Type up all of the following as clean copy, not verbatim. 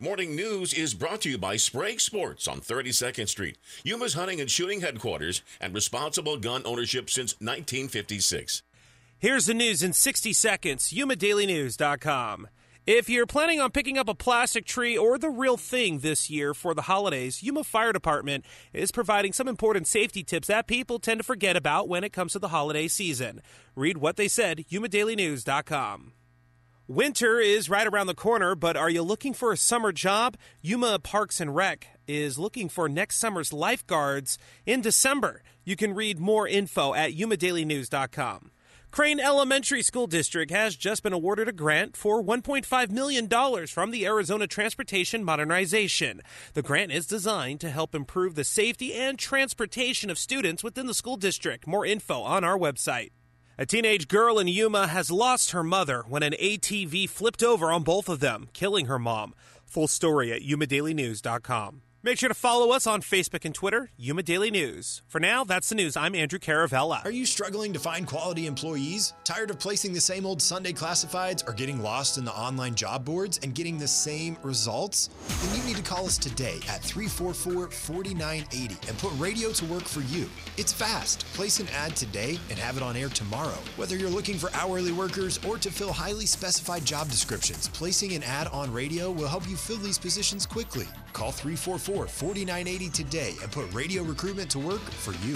Morning News is brought to you by Sprague Sports on 32nd Street, Yuma's hunting and shooting headquarters and responsible gun ownership since 1956. Here's the news in 60 seconds, YumaDailyNews.com. If you're planning on picking up a plastic tree or the real thing this year for the holidays, Yuma Fire Department is providing some important safety tips that people tend to forget about when it comes to the holiday season. Read what they said, YumaDailyNews.com. Winter is right around the corner, but are you looking for a summer job? Yuma Parks and Rec is looking for next summer's lifeguards in December. You can read more info at YumaDailyNews.com. Crane Elementary School District has just been awarded a grant for $1.5 million from the Arizona Transportation Modernization. The grant is designed to help improve the safety and transportation of students within the school district. More info on our website. A teenage girl in Yuma has lost her mother when an ATV flipped over on both of them, killing her mom. Full story at YumaDailyNews.com. Make sure to follow us on Facebook and Twitter, Yuma Daily News. For now, that's the news. I'm Andrew Caravella. Are you struggling to find quality employees? Tired of placing the same old Sunday classifieds or getting lost in the online job boards and getting the same results? Then you need to call us today at 344-4980 and put radio to work for you. It's fast. Place an ad today and have it on air tomorrow. Whether you're looking for hourly workers or to fill highly specified job descriptions, placing an ad on radio will help you fill these positions quickly. Call 344-4980 today and put radio recruitment to work for you.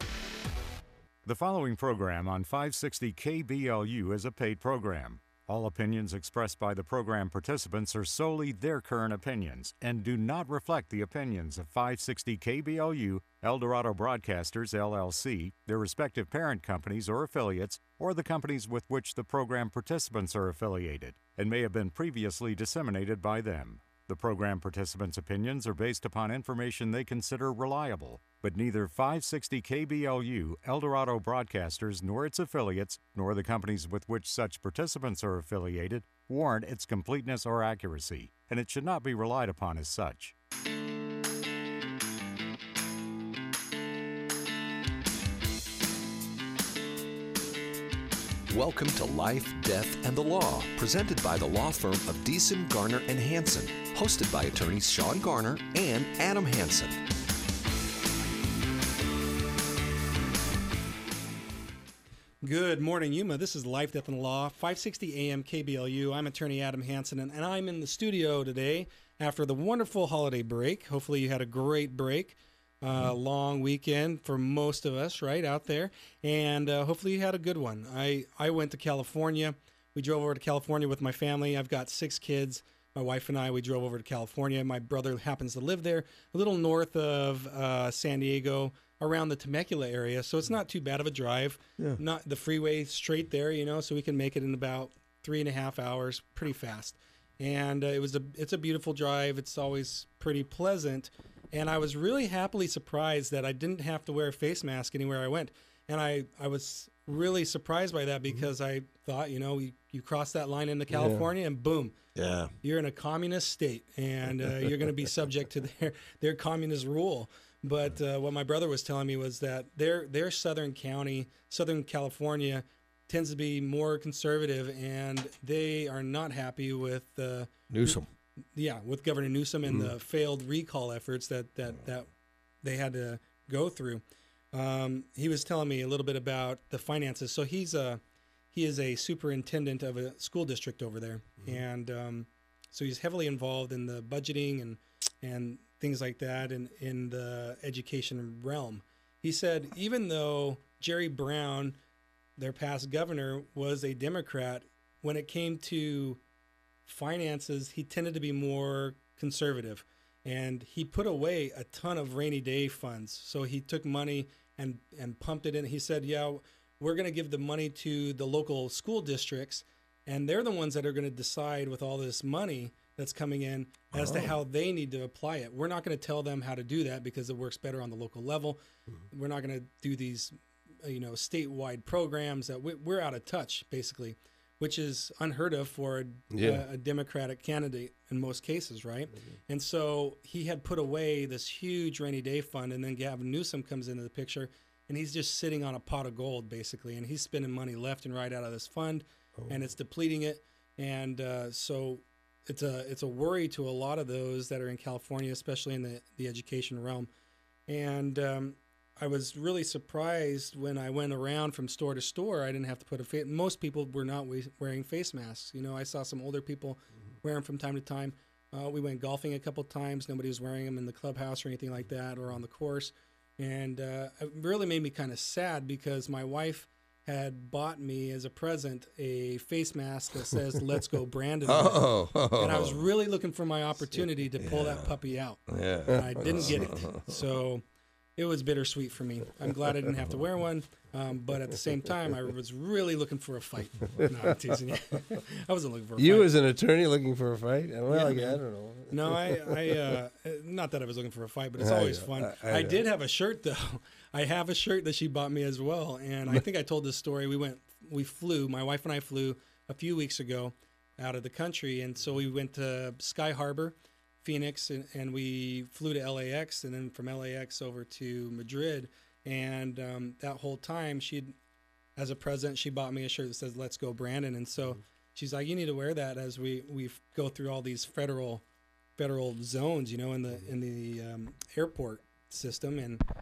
The following program on 560 KBLU is a paid program. All opinions expressed by the program participants are solely their current opinions and do not reflect the opinions of 560 KBLU, Eldorado Broadcasters, LLC, their respective parent companies or affiliates, or the companies with which the program participants are affiliated, and may have been previously disseminated by them. The program participants' opinions are based upon information they consider reliable, but neither 560 KBLU, Eldorado Broadcasters, nor its affiliates, nor the companies with which such participants are affiliated, warrant its completeness or accuracy, and it should not be relied upon as such. Welcome to Life, Death, and the Law, presented by the law firm of Deason, Garner, and Hansen, hosted by attorneys Sean Garner and Adam Hansen. Good morning, Yuma. This is Life, Death, and the Law, 560 AM KBLU. I'm attorney Adam Hansen, and I'm in the studio today after the wonderful holiday break. Hopefully you had a great break. Long weekend for most of us right out there, and hopefully you had a good one. I went to California. We drove over to California with my family. I've got 6 kids. My wife and I, we drove over to California. My brother happens to live there, a little north of San Diego, around the Temecula area, so it's not too bad of a drive. Yeah. Not the freeway straight there, so we can make it in about 3.5 hours, pretty fast. And it's a beautiful drive. It's always pretty pleasant. And I was really happily surprised that I didn't have to wear a face mask anywhere I went. And I was really surprised by that because I thought, you cross that line into California and boom, you're in a communist state and you're going to be subject to their communist rule. But what my brother was telling me was that their Southern California, tends to be more conservative, and they are not happy with Newsom. Yeah, with Governor Newsom and the failed recall efforts that they had to go through. He was telling me a little bit about the finances. So he is a superintendent of a school district over there, and so he's heavily involved in the budgeting and things like that in the education realm. He said even though Jerry Brown, their past governor, was a Democrat, when it came to finances, he tended to be more conservative, and he put away a ton of rainy day funds. So he took money and pumped it in. He said, we're going to give the money to the local school districts, and they're the ones that are going to decide with all this money that's coming in as to how they need to apply it. We're not going to tell them how to do that because it works better on the local level. We're not going to do these statewide programs that we're out of touch, basically, which is unheard of for a Democratic candidate in most cases, right? Mm-hmm. And so he had put away this huge rainy day fund, and then Gavin Newsom comes into the picture, and he's just sitting on a pot of gold, basically, and he's spending money left and right out of this fund, and it's depleting it. And so it's a worry to a lot of those that are in California, especially in the education realm. And I was really surprised when I went around from store to store. I didn't have to put a face. Most people were not wearing face masks. You know, I saw some older people wear them from time to time. We went golfing a couple times. Nobody was wearing them in the clubhouse or anything like that, or on the course. And it really made me kind of sad because my wife had bought me as a present a face mask that says "Let's Go Brandon," and I was really looking for my opportunity to pull that puppy out. Yeah. And I didn't get it, so it was bittersweet for me. I'm glad I didn't have to wear one, but at the same time, I was really looking for a fight. No, I'm teasing you. I wasn't looking for a fight. You as an attorney looking for a fight? Well, I don't know. No, I not that I was looking for a fight, but it's always fun. I did have a shirt, though. I have a shirt that she bought me as well, and I think I told this story. My wife and I flew a few weeks ago out of the country, and so we went to Sky Harbor, Phoenix, and we flew to LAX, and then from LAX over to Madrid. And that whole time, as a present, she bought me a shirt that says "Let's Go Brandon," and so she's like, "You need to wear that as we go through all these federal zones, you know, in the airport system."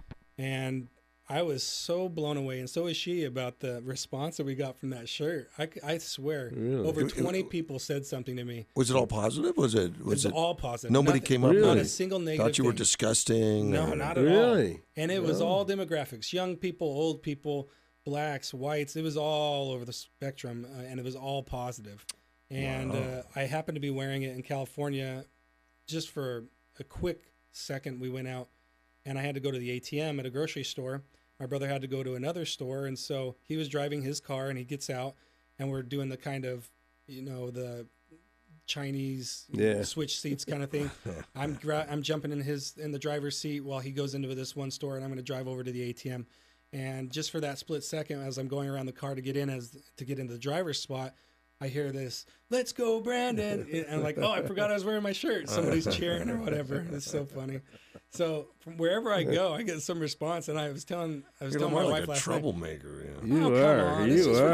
And I was so blown away, and so was she, about the response that we got from that shirt. I swear, over 20 people said something to me. Was it all positive? Was it all positive? Nobody came up. Not a single negative. Thought you were thing. disgusting. No, not at all. And it was all demographics: young people, old people, blacks, whites. It was all over the spectrum, and it was all positive. And I happened to be wearing it in California, just for a quick second. We went out, and I had to go to the ATM at a grocery store. My brother had to go to another store, and so he was driving his car, and he gets out, and we're doing the kind of, the Chinese switch seats kind of thing. I'm jumping in the driver's seat while he goes into this one store, and I'm going to drive over to the ATM. And just for that split second, as I'm going around the car to get into the driver's spot, I hear this, "Let's go, Brandon." And I'm like, oh, I forgot I was wearing my shirt. Somebody's cheering or whatever. It's so funny. So from wherever I go, I get some response. And I was telling my wife last night. Troublemaker. Yeah. You are,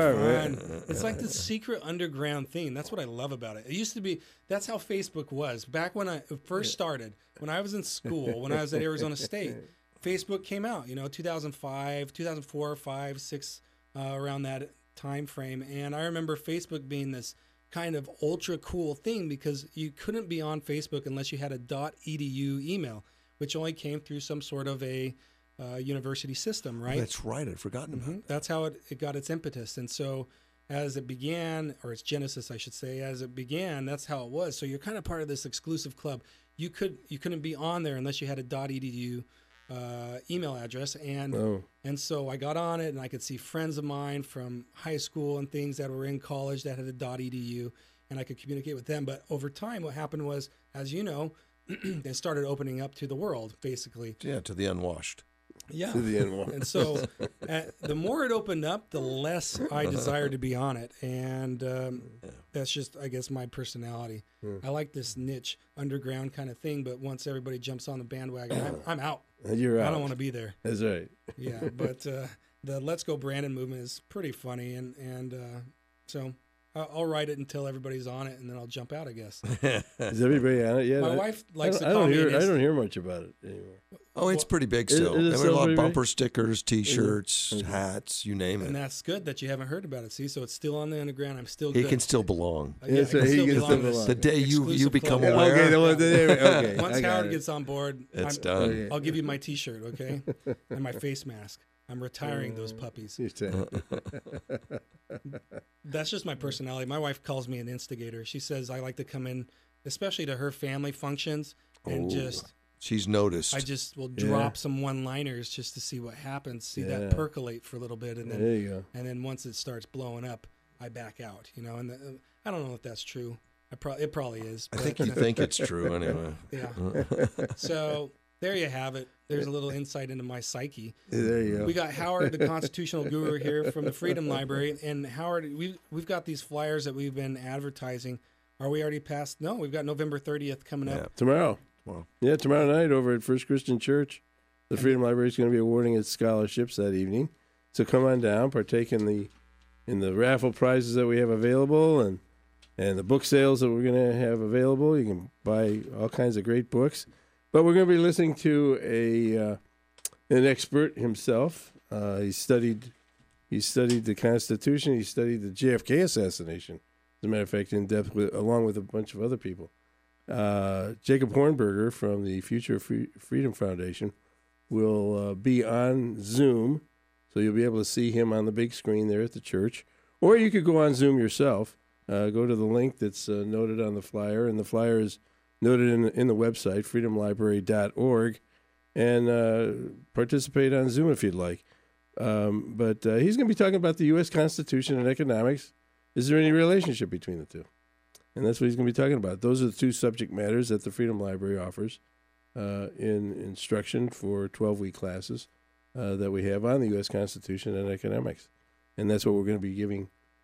man. It's like this secret underground thing. That's what I love about it. It used to be, that's how Facebook was. Back when I first started, when I was in school, when I was at Arizona State, Facebook came out, 2005, 2004, 5, 6, around that time frame. And I remember Facebook being this kind of ultra cool thing because you couldn't be on Facebook unless you had a .edu email, which only came through some sort of a university system, right? That's right. I'd forgotten about that. That's how it got its impetus. And so as it began, or its genesis, I should say, as it began, that's how it was. So you're kind of part of this exclusive club. You couldn't be on there unless you had a .edu email address, and so I got on it, and I could see friends of mine from high school and things that were in college that had a .edu, and I could communicate with them. But over time, what happened was, as you know, they started opening up to the world, basically. Yeah, to the unwashed. Yeah. To the unwashed. And so the more it opened up, the less I desired to be on it. And that's just, I guess, my personality. I like this niche underground kind of thing, but once everybody jumps on the bandwagon, I'm out. You're out. I don't want to be there. That's right. Yeah, but the Let's Go Brandon movement is pretty funny, and so I'll write it until everybody's on it, and then I'll jump out, I guess. Is everybody on it yet? My wife likes to call me. I don't hear much about it anymore. Oh, it's pretty big still. Is it There were a still lot of pretty bumper stickers, T-shirts, hats, you name And it. that's good that you haven't heard about it. See, so it's still on the underground. I'm still He good. can still belong. Yeah, so I can he still can belong still to this belong. The day you exclusive become club. aware. Okay. Once I got Howard it. gets on board, It's done. Okay. I'll give you my T-shirt, okay, and my face mask. I'm retiring those puppies. You're saying- That's just my personality. My wife calls me an instigator. She says I like to come in, especially to her family functions, and She's noticed. I just will drop some one-liners just to see what happens, see that percolate for a little bit, and then There you go. and then once it starts blowing up, I back out. And I don't know if that's true. It probably is. I but, think you think it's true anyway. Yeah. So there you have it. There's a little insight into my psyche. There you go. We got Howard, the constitutional guru, here from the Freedom Library, and Howard, we've got these flyers that we've been advertising. Are we already past? No, we've got November 30th coming up. Tomorrow. Wow. Yeah, tomorrow night over at First Christian Church. The Freedom Library is going to be awarding its scholarships that evening. So come on down, partake in the raffle prizes that we have available, and and the book sales that we're going to have available. You can buy all kinds of great books. But we're going to be listening to an expert himself. He studied the Constitution. He studied the JFK assassination, as a matter of fact, in depth, along with a bunch of other people. Jacob Hornberger from the Future Freedom Foundation will be on Zoom, so you'll be able to see him on the big screen there at the church. Or you could go on Zoom yourself. Go to the link that's noted on the flyer, and the flyer is noted in the website, freedomlibrary.org, and participate on Zoom if you'd like. But he's going to be talking about the U.S. Constitution and economics. Is there any relationship between the two? And that's what he's going to be talking about. Those are the two subject matters that the Freedom Library offers in instruction for 12-week classes that we have on the U.S. Constitution and economics. And that's what we're going to be giving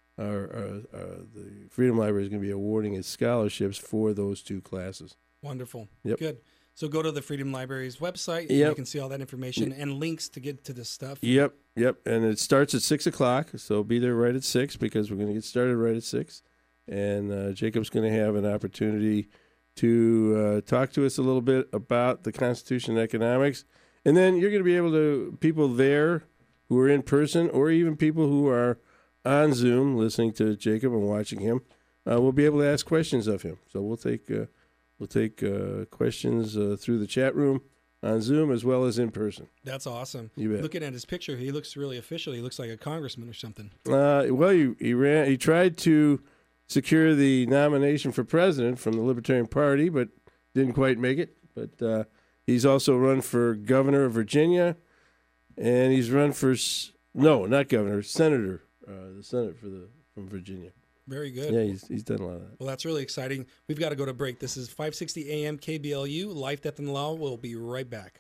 the Freedom Library is going to be awarding its scholarships for those two classes. Wonderful. Yep. Good. So go to the Freedom Library's website. Yep. You can see all that information and links to get to this stuff. Yep. And it starts at 6 o'clock, so be there right at 6 because we're going to get started right at 6. And Jacob's going to have an opportunity to talk to us a little bit about the Constitution and economics. And then you're going to be able to, people there who are in person or even people who are on Zoom listening to Jacob and watching him, will be able to ask questions of him. So we'll take questions through the chat room on Zoom as well as in person. That's awesome. You bet. Looking at his picture, he looks really official. He looks like a congressman or something. Well, he tried to secure the nomination for president from the Libertarian Party, but didn't quite make it. But he's also run for governor of Virginia, and he's run for not governor, senator, the Senate from Virginia. Very good. Yeah, he's done a lot of that. Well, that's really exciting. We've got to go to break. This is 560 AM KBLU, Life, Death, and the Law. We'll be right back.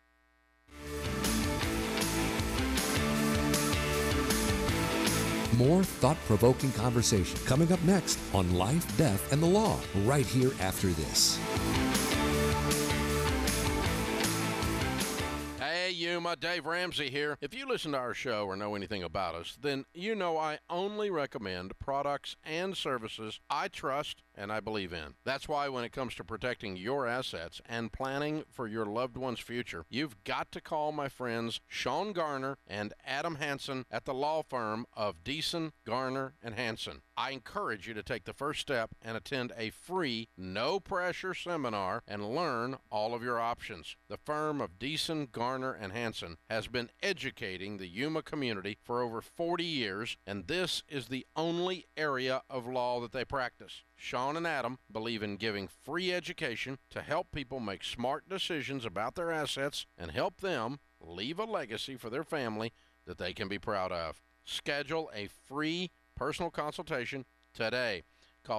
More thought-provoking conversation coming up next on Life, Death, and the Law, right here after this. Hey, Yuma, Dave Ramsey here. If you listen to our show or know anything about us, then you know I only recommend products and services I trust and I believe in. That's why when it comes to protecting your assets and planning for your loved one's future, you've got to call my friends Sean Garner and Adam Hansen at the law firm of Deason, Garner, and Hansen. I encourage you to take the first step and attend a free, no-pressure seminar and learn all of your options. The firm of Deason, Garner, and Hansen has been educating the Yuma community for over 40 years, and this is the only area of law that they practice. Sean and Adam believe in giving free education to help people make smart decisions about their assets and help them leave a legacy for their family that they can be proud of. Schedule a free personal consultation today. Call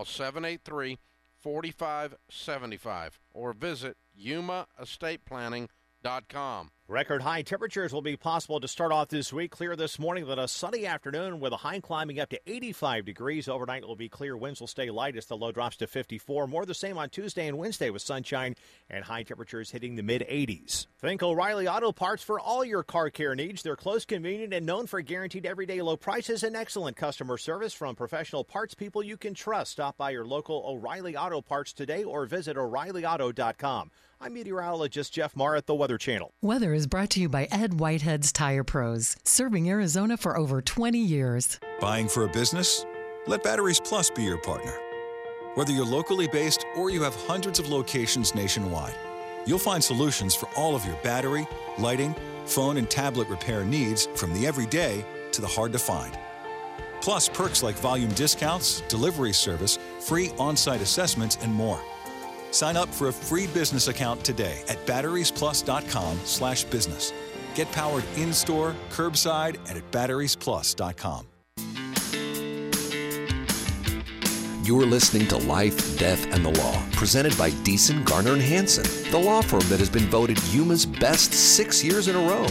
783-4575 or visit yumaestateplanning.com. Record high temperatures will be possible to start off this week. Clear this morning, then a sunny afternoon with a high climbing up to 85 degrees. Overnight it will be clear. Winds will stay light as the low drops to 54. More the same on Tuesday and Wednesday with sunshine and high temperatures hitting the mid-80s. Think O'Reilly Auto Parts for all your car care needs. They're close, convenient, and known for guaranteed everyday low prices and excellent customer service from professional parts people you can trust. Stop by your local O'Reilly Auto Parts today or visit O'ReillyAuto.com. I'm meteorologist Jeff Marr at the Weather Channel. Weather is brought to you by Ed Whitehead's Tire Pros, serving Arizona for over 20 years. Buying for a business? Let Batteries Plus be your partner. Whether you're locally based or you have hundreds of locations nationwide, you'll find solutions for all of your battery, lighting, phone, and tablet repair needs, from the everyday to the hard to find. Plus perks like volume discounts, delivery service, free on-site assessments, and more. Sign up for a free business account today at batteriesplus.com/business. Get powered in-store, curbside, and at batteriesplus.com. You're listening to Life, Death, and the Law, presented by Deason, Garner, and Hansen, the law firm that has been voted Yuma's best 6 years in a row.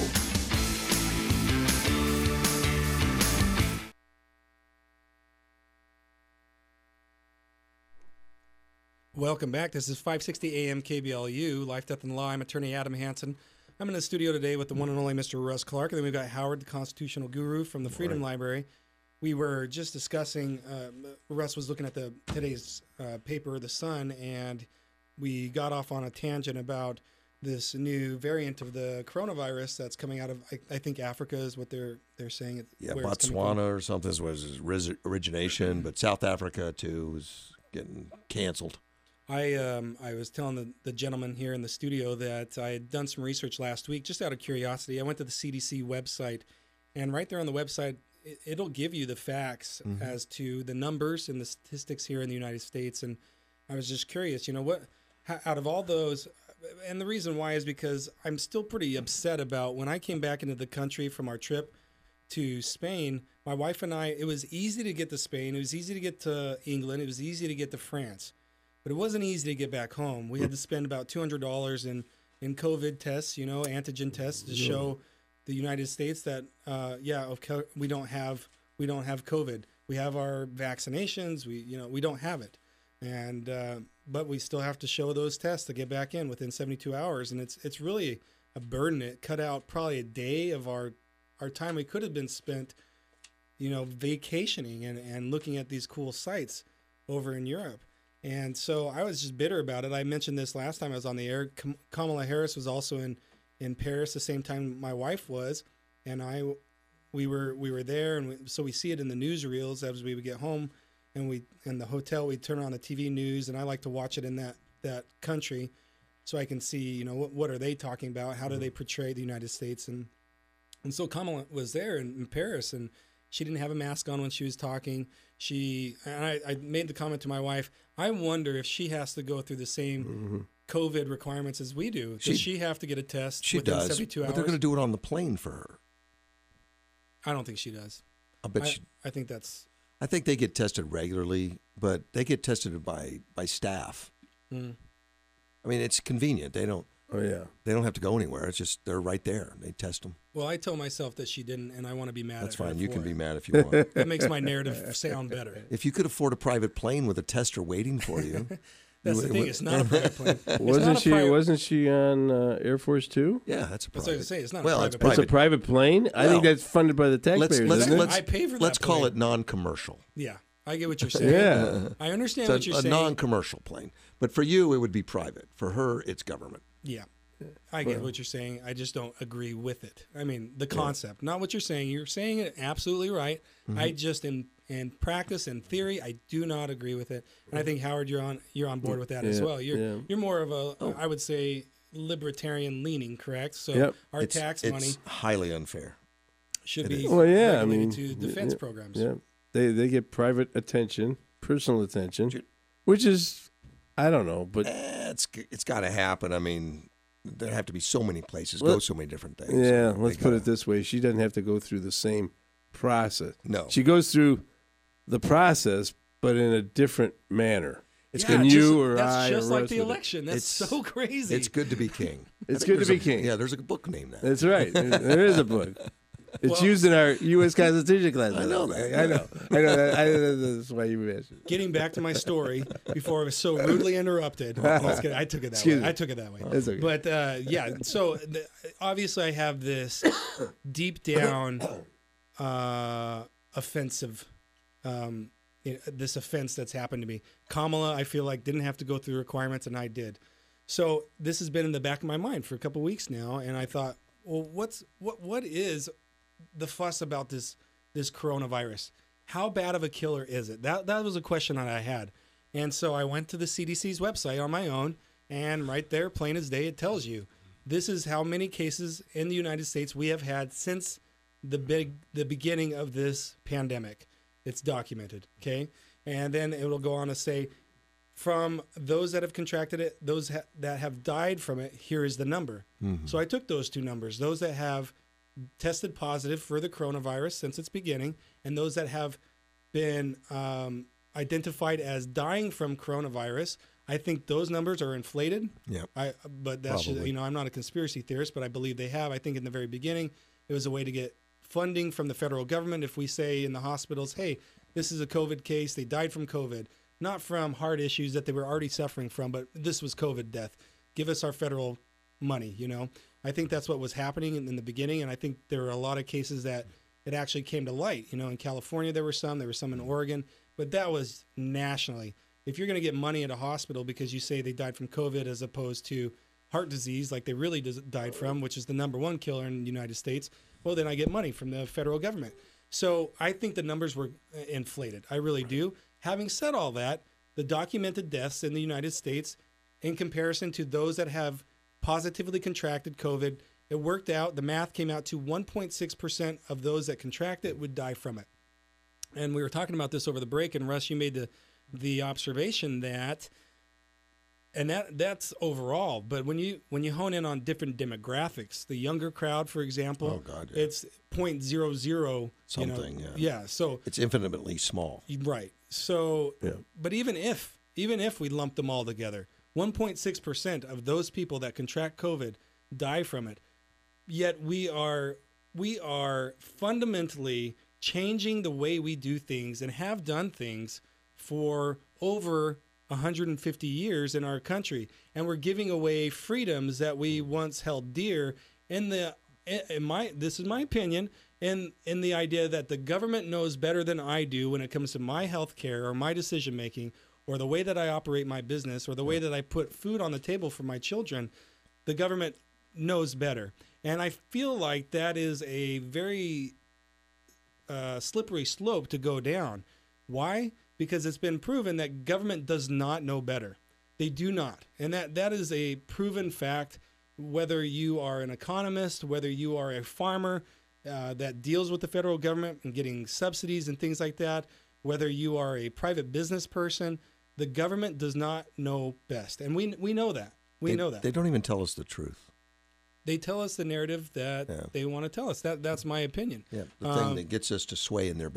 Welcome back. This is 560 AM KBLU, Life, Death, and Law. I'm attorney Adam Hansen. I'm in the studio today with the one and only Mr. Russ Clark, and then we've got Howard, the constitutional guru from the Freedom Library. we were just discussing. Russ was looking at today's paper, The Sun, and we got off on a tangent about this new variant of the coronavirus that's coming out of, I think, Africa is what they're saying. Yeah, where it's coming from. Botswana or something was his origination, but South Africa too was getting canceled. I was telling the gentleman here in the studio that I had done some research last week, just out of curiosity. I went to the CDC website, and right there on the website, it'll give you the facts as to the numbers and the statistics here in the United States. And I was just curious, what out of all those, and the reason why is because I'm still pretty upset about when I came back into the country from our trip to Spain. My wife and I, it was easy to get to Spain. It was easy to get to England. It was easy to get to France. But it wasn't easy to get back home. We had to spend about $200 in COVID tests, antigen tests to show the United States that, we don't have COVID. We have our vaccinations. We don't have it, and but we still have to show those tests to get back in within 72 hours, and it's really a burden. It cut out probably a day of our time we could have been spent, vacationing and looking at these cool sites over in Europe. And so I was just bitter about it. I mentioned this last time I was on the air. Kamala Harris was also in Paris the same time my wife was, and we were there, and so we see it in the newsreels as we would get home, and we in the hotel we'd turn on the TV news, and I like to watch it in that country, so I can see what are they talking about, how do they portray the United States, and so Kamala was there in Paris, and she didn't have a mask on when she was talking. I made the comment to my wife, I wonder if she has to go through the same COVID requirements as we do. Does she have to get a test within 72 hours? But they're going to do it on the plane for her. I don't think she does. I think that's... I think they get tested regularly, but they get tested by staff. Mm. I mean, it's convenient. They don't... Oh, yeah. They don't have to go anywhere. It's just they're right there. They test them. Well, I tell myself that she didn't, and I want to be mad That's at her. fine. You can for be it. mad if you want. That makes my narrative sound better. If you could afford a private plane with a tester waiting for you. That's the thing. It's not a private plane. Wasn't she on Air Force Two? Yeah, that's a private. That's what I was going to say. It's not well, a it's private private. It's a private plane? I think that's funded by the taxpayers, isn't it? I pay for that Let's call plane. it non-commercial. Yeah, I get what you're saying. Yeah. I understand It's what you're a saying. non-commercial plane. But for you, it would be private. For her, it's government. Yeah. I get what you're saying. I just don't agree with it. I mean, the concept, not what you're saying. You're saying it absolutely right. I just, in practice and theory, I do not agree with it. And I think, Howard, you're on board with that as well. You're more of a, I would say, libertarian leaning, correct? So our tax money It's highly unfair. should be regulated to defense programs. Yeah, they get private attention, personal attention, which is, I don't know, but it's got to happen. I mean, there have to be so many places, go so many different things. Yeah, let's put it this way: she doesn't have to go through the same process. No, she goes through the process, but in a different manner. It's Yeah, good. That's just like the election. That's so crazy. It's good to be king. It's good to be king. Yeah, there's a book named that. That's right. There is a book. It's used in our U.S. Constitution class. I know that. I know. That's why you mentioned it. Getting back to my story before I was so rudely interrupted. I took it that way. I took it that way. That's okay. But so obviously I have this deep down offensive, this offense that's happened to me. Kamala, I feel like, didn't have to go through the requirements, and I did. So this has been in the back of my mind for a couple of weeks now, and I thought, well, what is the fuss about this coronavirus? How bad of a killer is it? That was a question that I had. And so I went to the CDC's website on my own, and right there, plain as day, it tells you this is how many cases in the United States we have had since the beginning of this pandemic. It's documented, okay? And then it will go on to say, from those that have contracted it, those that have died from it, here is the number. Mm-hmm. So I took those two numbers, those that have tested positive for the coronavirus since its beginning, and those that have been identified as dying from coronavirus. I think those numbers are inflated. Yeah. But that's just, I'm not a conspiracy theorist, but I believe they have. I think in the very beginning, it was a way to get funding from the federal government. If we say in the hospitals, hey, this is a COVID case, they died from COVID, not from heart issues that they were already suffering from, but this was COVID death. Give us our federal money, I think that's what was happening in the beginning, and I think there were a lot of cases that it actually came to light. In California there were some in Oregon, but that was nationally. If you're going to get money at a hospital because you say they died from COVID as opposed to heart disease like they really died from, which is the number one killer in the United States, well, then I get money from the federal government. So I think the numbers were inflated. I really do. Having said all that, the documented deaths in the United States in comparison to those that have positively contracted COVID, it worked out, the math came out to 1.6% of those that contract it would die from it. And we were talking about this over the break, and Russ, you made the observation that, and that's overall, but when you hone in on different demographics, the younger crowd, for example, it's 0.00 something. So it's infinitely small. Right. So, but even if we lump them all together, 1.6% of those people that contract COVID die from it. Yet we are fundamentally changing the way we do things and have done things for over 150 years in our country, and we're giving away freedoms that we once held dear. This is my opinion, in the idea that the government knows better than I do when it comes to my health care or my decision making or the way that I operate my business or the way that I put food on the table for my children. The government knows better. And I feel like that is a very slippery slope to go down. Why? Because it's been proven that government does not know better. They do not. And that is a proven fact, whether you are an economist, whether you are a farmer that deals with the federal government and getting subsidies and things like that, whether you are a private business person, the government does not know best. And we know that. We know that. They don't even tell us the truth. They tell us the narrative that they want to tell us. That's my opinion. Yeah, the thing that gets us to sway in their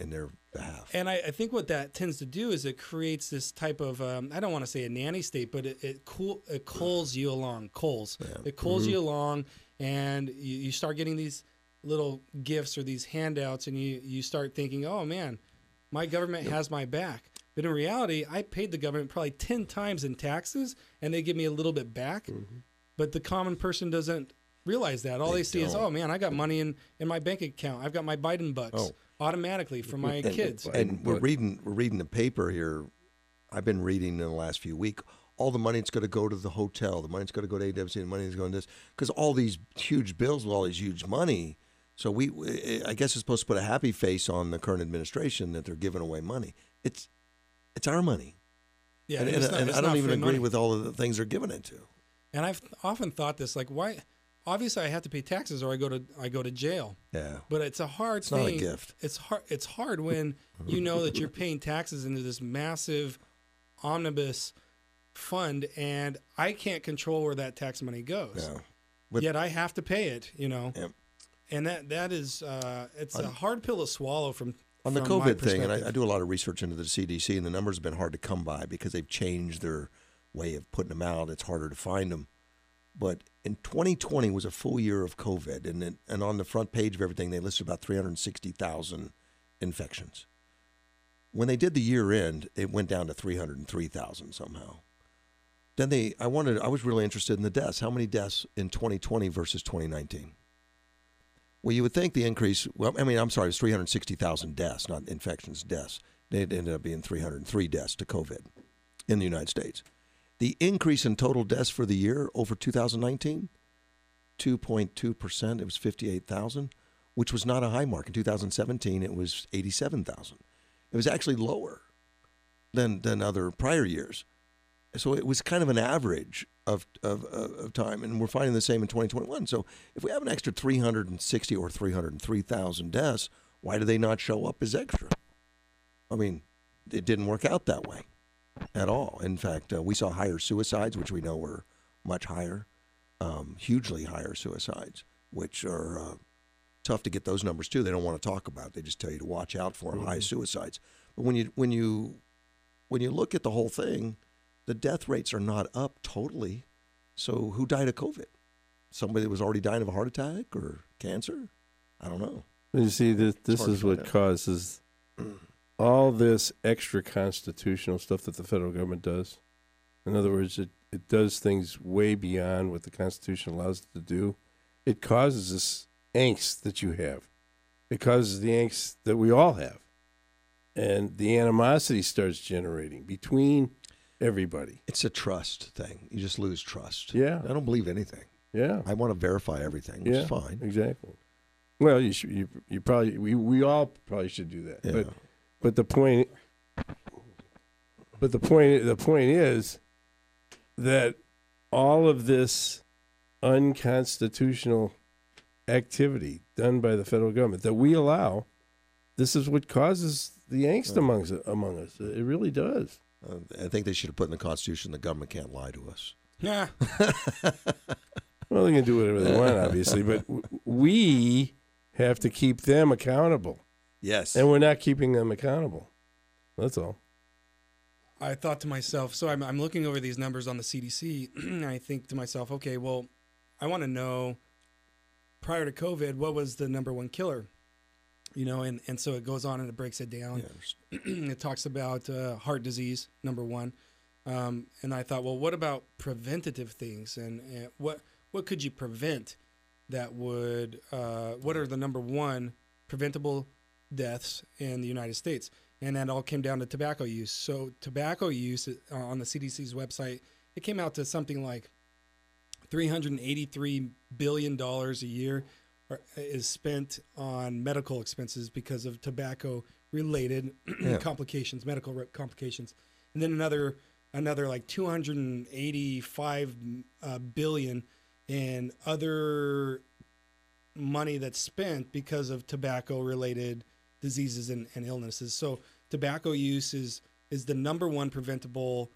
behalf. And I think what that tends to do is it creates this type of I don't want to say a nanny state, but it culls you along. It culls you along, and you start getting these little gifts or these handouts, and you start thinking, oh man, my government has my back. But in reality, I paid the government probably 10 times in taxes, and they give me a little bit back. Mm-hmm. But the common person doesn't realize that. All they see is, oh, man, I got money in my bank account. I've got my Biden bucks automatically for my kids. And we're reading the paper here. I've been reading in the last few weeks. All the money that's going to go to the hotel. The money's going to go to AWC. The money's going to this. Because all these huge bills with all these huge money. So I guess it's supposed to put a happy face on the current administration that they're giving away money. It's our money. Yeah, and I don't even agree with all of the things they're giving it to. And I've often thought this, like, why? Obviously, I have to pay taxes, or I go to jail. Yeah. But it's a hard thing. It's not a gift. It's hard when you know that you're paying taxes into this massive omnibus fund, and I can't control where that tax money goes. Yeah. Yet I have to pay it. Yep. And that is it's a hard pill to swallow from. On the COVID thing, and I do a lot of research into the CDC, and the numbers have been hard to come by because they've changed their way of putting them out. It's harder to find them. But in 2020 was a full year of COVID, and on the front page of everything, they listed about 360,000 infections. When they did the year end, it went down to 303,000 somehow. Then I was really interested in the deaths. How many deaths in 2020 versus 2019? Well, you would think the increase, it was 360,000 deaths, not infections, deaths. It ended up being 303 deaths to COVID in the United States. The increase in total deaths for the year over 2019, 2.2%. It was 58,000, which was not a high mark. In 2017, it was 87,000. It was actually lower than other prior years. So it was kind of an average of time, and we're finding the same in 2021. So if we have an extra 360 or 303,000 deaths, why do they not show up as extra? I mean, it didn't work out that way at all. In fact, we saw higher suicides, which we know were much higher, hugely higher suicides, which are tough to get those numbers too. They don't want to talk about it. They just tell you to watch out for high suicides. But when you look at the whole thing, the death rates are not up totally. So who died of COVID? Somebody that was already dying of a heart attack or cancer? I don't know. You see, this is what causes all this extra constitutional stuff that the federal government does. In other words, it does things way beyond what the Constitution allows it to do. It causes this angst that you have. it causes the angst that we all have. And the animosity starts generating between everybody. It's a trust thing. You just lose trust. Yeah. I don't believe anything. Yeah. I want to verify everything, which is fine. Exactly. Well, you probably we all probably should do that. Yeah. But the point is that all of this unconstitutional activity done by the federal government that we allow, this is what causes the angst among us. It really does. I think they should have put in the Constitution the government can't lie to us. Yeah. Well, they can do whatever they want, obviously, but we have to keep them accountable. Yes. And we're not keeping them accountable. That's all. I thought to myself, so I'm looking over these numbers on the CDC, and I think to myself, okay, well, I want to know, prior to COVID, what was the number one killer? You know, and so it goes on and it breaks it down. Yeah. It talks about heart disease, number one. And I thought, well, what about preventative things? And what could you prevent that would, what are the number one preventable deaths in the United States? And that all came down to tobacco use. So tobacco use on the CDC's website, it came out to something like $383 billion a year is spent on medical expenses because of tobacco-related complications, medical complications. And then another like $285 billion in other money that's spent because of tobacco-related diseases and illnesses. So tobacco use is the number one preventable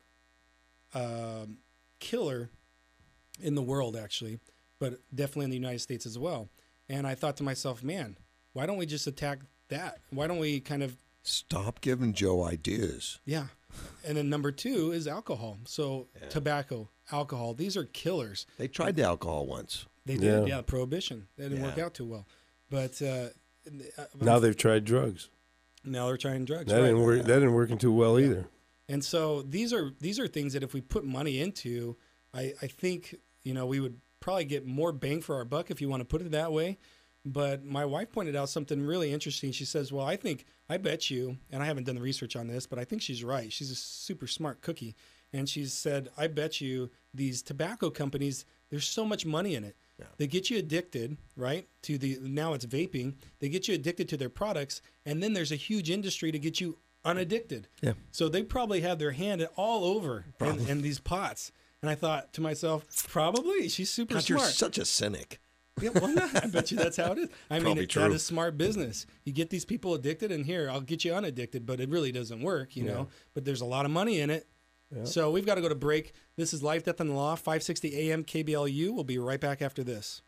killer in the world, actually, but definitely in the United States as well. And I thought to myself, man, why don't we just attack that? Why don't we kind of stop giving Joe ideas? Yeah. And then number two is alcohol. So tobacco, alcohol, these are killers. They tried the alcohol once. They did, yeah, prohibition. That didn't work out too well. But now they've tried drugs. Now they're trying drugs. That didn't work. That didn't working too well either. And so these are things that if we put money into, I think, you know, we would probably get more bang for our buck, if you want to put it that way. But my wife pointed out something really interesting. She says, well, I bet you, and I haven't done the research on this, but I think she's right. She's a super smart cookie. And she said, I bet you these tobacco companies, there's so much money in it. Yeah. They get you addicted, right, to now it's vaping. They get you addicted to their products, and then there's a huge industry to get you unaddicted. Yeah. So they probably have their hand all over in these pots. And I thought to myself, probably. She's super smart. You're such a cynic. Yeah, well, no, I bet you that's how it is. I mean, that is smart business. You get these people addicted, and here, I'll get you unaddicted, but it really doesn't work, you know. But there's a lot of money in it. Yeah. So we've got to go to break. This is Life, Death, and the Law, 560 AM KBLU. We'll be right back after this.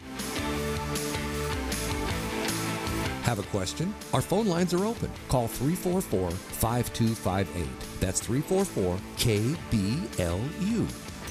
Have a question? Our phone lines are open. Call 344-5258. That's 344-KBLU.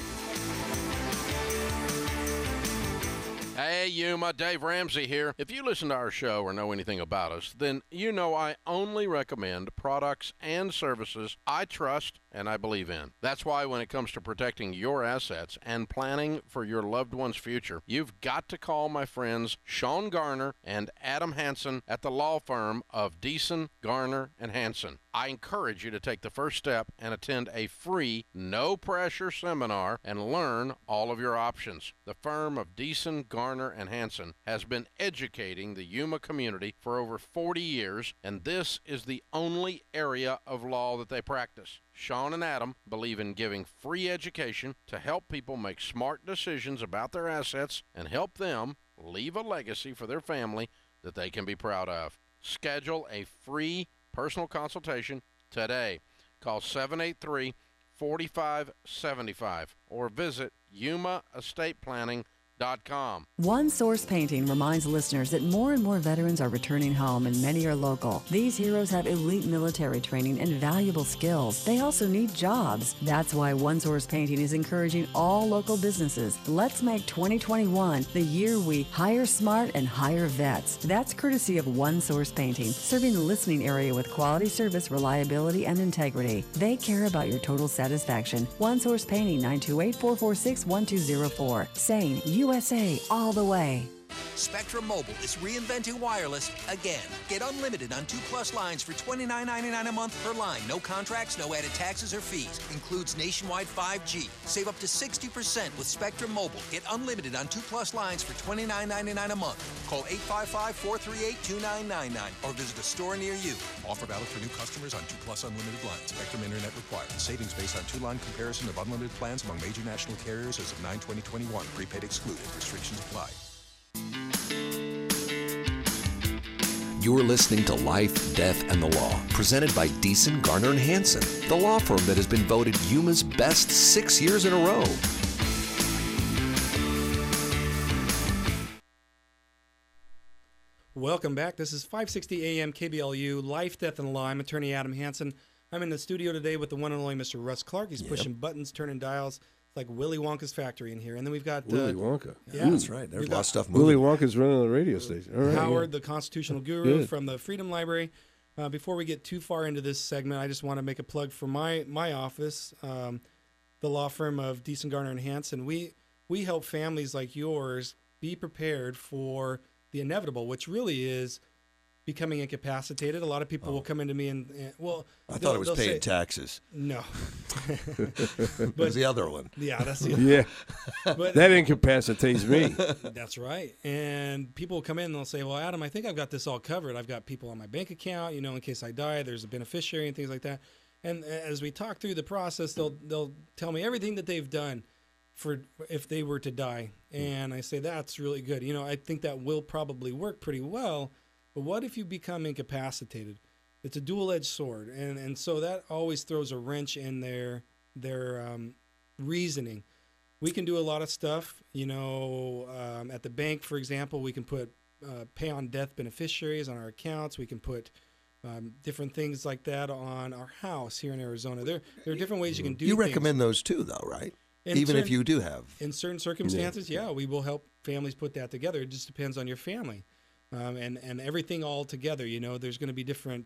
Hey, Yuma, Dave Ramsey here. If you listen to our show or know anything about us, then you know I only recommend products and services I trust and I believe in. That's why when it comes to protecting your assets and planning for your loved one's future, you've got to call my friends Sean Garner and Adam Hansen at the law firm of Deason, Garner, and Hansen. I encourage you to take the first step and attend a free, no-pressure seminar and learn all of your options. The firm of Deason, Garner, and Hansen has been educating the Yuma community for over 40 years, and this is the only area of law that they practice. Sean and Adam believe in giving free education to help people make smart decisions about their assets and help them leave a legacy for their family that they can be proud of. Schedule a free personal consultation today. Call 783-4575 or visit YumaEstatePlanning.com. One Source Painting reminds listeners that more and more veterans are returning home and many are local. These heroes have elite military training and valuable skills. They also need jobs. That's why One Source Painting is encouraging all local businesses. Let's make 2021 the year we hire smart and hire vets. That's courtesy of One Source Painting, serving the listening area with quality service, reliability, and integrity. They care about your total satisfaction. One Source Painting, 928-446-1204. Saying USA all the way. Spectrum Mobile is reinventing wireless again. Get unlimited on 2+ lines for $29.99 a month per line. No contracts, no added taxes or fees. Includes nationwide 5G. Save up to 60% with Spectrum Mobile. Get unlimited on 2+ lines for $29.99 a month. Call 855-438-2999 or visit a store near you. Offer valid for new customers on 2+ unlimited lines. Spectrum Internet required. Savings based on 2-line comparison of unlimited plans among major national carriers as of 9/20/21. Prepaid excluded. Restrictions apply. You're listening to Life, Death, and the Law, presented by Deason, Garner & Hansen, the law firm that has been voted Yuma's best 6 years in a row. Welcome back. This is 560 AM KBLU, Life, Death, and the Law. I'm attorney Adam Hansen. I'm in the studio today with the one and only Mr. Russ Clark. He's pushing buttons, turning dials. It's like Willy Wonka's factory in here. And then we've got... Willy Wonka. Yeah, that's right. There's a lot of stuff moving. Willy Wonka's running the radio station. All right, Howard, the constitutional guru from the Freedom Library. Before we get too far into this segment, I just want to make a plug for my office, the law firm of Deason, Garner & Hansen. We help families like yours be prepared for the inevitable, which really is becoming incapacitated. A lot of people will come into me and I thought it was paying taxes. No. But the other one. Yeah, that's the other one. But that incapacitates me. That's right. And people will come in and they'll say, well, Adam, I think I've got this all covered. I've got people on my bank account, in case I die, there's a beneficiary and things like that. And as we talk through the process, they'll tell me everything that they've done for if they were to die. And I say, that's really good. I think that will probably work pretty well. But what if you become incapacitated? It's a dual-edged sword, and so that always throws a wrench in their reasoning. We can do a lot of stuff, at the bank, for example. We can put pay on death beneficiaries on our accounts. We can put different things like that on our house here in Arizona. There are different ways you can do. You recommend those too, though, right? Even if you do have in certain circumstances, yeah, we will help families put that together. It just depends on your family. And everything all together, there's going to be